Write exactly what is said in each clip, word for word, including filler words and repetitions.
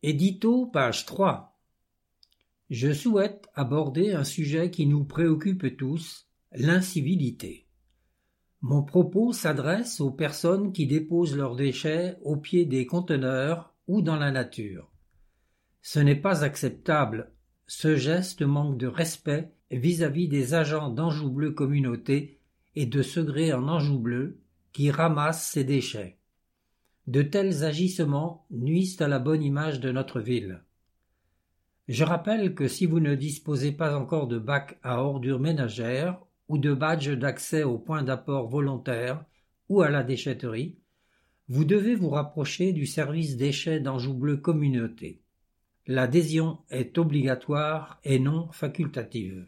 Édito page trois. Je souhaite aborder un sujet qui nous préoccupe tous, l'incivilité. Mon propos s'adresse aux personnes qui déposent leurs déchets au pied des conteneurs ou dans la nature. Ce n'est pas acceptable. Ce geste manque de respect vis-à-vis des agents d'Anjou Bleu Communauté et de Segré en Anjou Bleu qui ramassent ces déchets. De tels agissements nuisent à la bonne image de notre ville. Je rappelle que si vous ne disposez pas encore de bac à ordures ménagères ou de badge d'accès au point d'apport volontaire ou à la déchetterie, vous devez vous rapprocher du service déchets d'Anjou Bleu Communauté. L'adhésion est obligatoire et non facultative.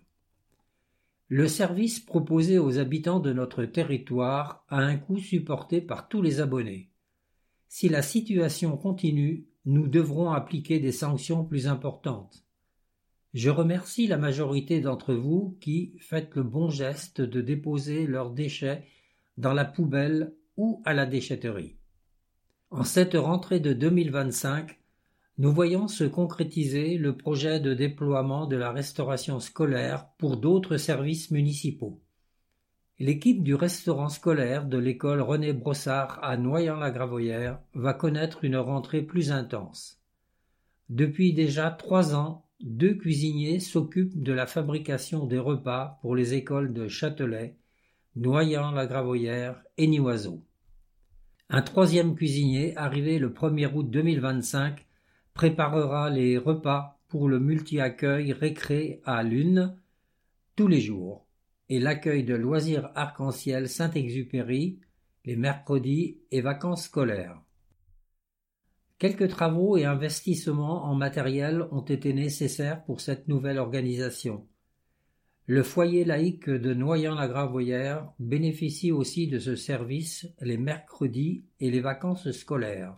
Le service proposé aux habitants de notre territoire a un coût supporté par tous les abonnés. Si la situation continue, nous devrons appliquer des sanctions plus importantes. Je remercie la majorité d'entre vous qui faites le bon geste de déposer leurs déchets dans la poubelle ou à la déchetterie. En cette rentrée de deux mille vingt-cinq, nous voyons se concrétiser le projet de déploiement de la restauration scolaire pour d'autres services municipaux. L'équipe du restaurant scolaire de l'école René Brossard à Noyant-la-Gravoyère va connaître une rentrée plus intense. Depuis déjà trois ans, deux cuisiniers s'occupent de la fabrication des repas pour les écoles de Châtelet, Noyant-la-Gravoyère et Nivoiseau. Un troisième cuisinier, arrivé le premier août deux mille vingt-cinq, préparera les repas pour le multi-accueil Récré à Lune tous les jours et l'accueil de loisirs arc-en-ciel Saint-Exupéry les mercredis et vacances scolaires. Quelques travaux et investissements en matériel ont été nécessaires pour cette nouvelle organisation. Le foyer laïque de Noyant-la-Gravoyère bénéficie aussi de ce service les mercredis et les vacances scolaires.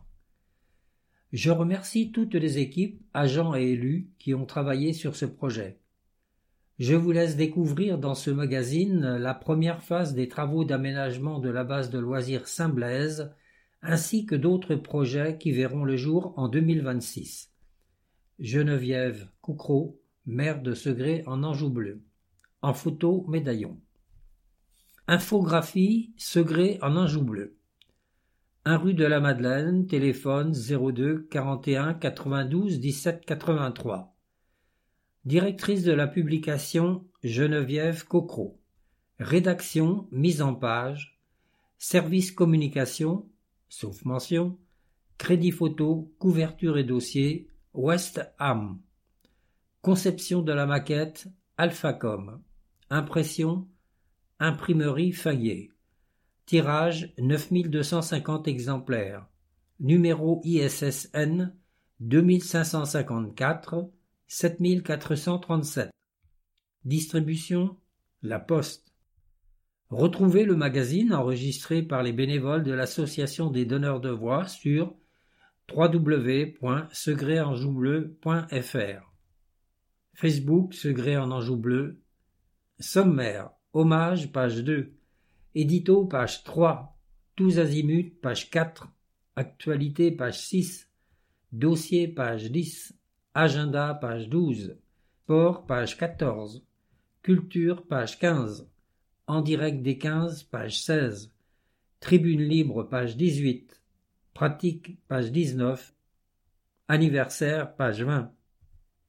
Je remercie toutes les équipes, agents et élus qui ont travaillé sur ce projet. Je vous laisse découvrir dans ce magazine la première phase des travaux d'aménagement de la base de loisirs Saint-Blaise, ainsi que d'autres projets qui verront le jour en deux mille vingt-six. Geneviève Coucreau, maire de Segré en Anjou Bleu. En photo, médaillon. Infographie Segré en Anjou Bleu. un rue de la Madeleine, téléphone zéro deux quarante et un quatre-vingt-douze dix-sept quatre-vingt-trois. Directrice de la publication Geneviève Coucreau. Rédaction, mise en page. Service communication, sauf mention. Crédit photo, couverture et dossier, West Ham. Conception de la maquette, Alphacom. Impression, imprimerie Fayet. Tirage neuf mille deux cent cinquante exemplaires. Numéro I S S N deux cinq cent cinquante-quatre sept quatre cent trente-sept. Distribution La Poste. Retrouvez le magazine enregistré par les bénévoles de l'Association des donneurs de voix sur w w w point segré anjou bleu point f r. Facebook Segré en Anjou Bleu. Sommaire, hommage page deux. Édito page trois. Tous azimuts page quatre. Actualité page six. Dossier page dix. Agenda page douze. Sport page quatorze. Culture page quinze. En direct des quinze page seize. Tribune libre page dix-huit. Pratique page dix-neuf. Anniversaire page vingt.